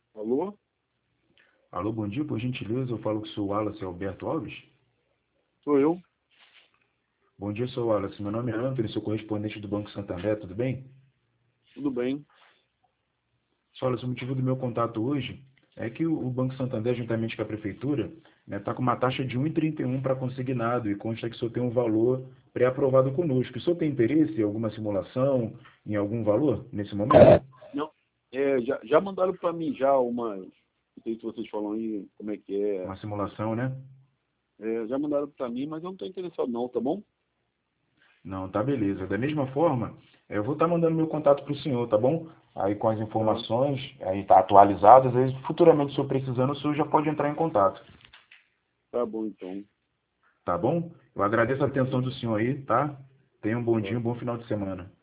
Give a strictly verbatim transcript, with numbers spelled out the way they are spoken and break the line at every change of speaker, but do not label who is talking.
Alô?
Alô, bom dia, por gentileza, eu falo que sou o Wallace Alberto Alves.
Sou eu?
Bom dia, sou o Wallace, meu nome é Antônio, sou correspondente do Banco Santander, tudo bem?
Tudo bem?
Só, Wallace, o motivo do meu contato hoje é que o o Banco Santander, juntamente com a Prefeitura, está com uma taxa de um vírgula trinta e um para consignado e consta que o senhor tem um valor pré-aprovado conosco. O senhor tem interesse em alguma simulação, em algum valor nesse momento?
Não. É, já, já mandaram para mim já uma. Não sei se vocês falam aí como é que é.
Uma simulação, né?
É, já mandaram para mim, mas eu não estou interessado não, tá bom?
Não, tá beleza. Da mesma forma, eu vou estar mandando meu contato para o senhor, tá bom? Aí com as
Tá.
informações, aí tá atualizadas, aí futuramente, se eu precisando, o senhor já pode entrar em contato,
Tá bom então.
tá bom? Eu agradeço a atenção
Sim,
do senhor aí, tá? Tenha um bom dia,
tá.
um bom final de semana.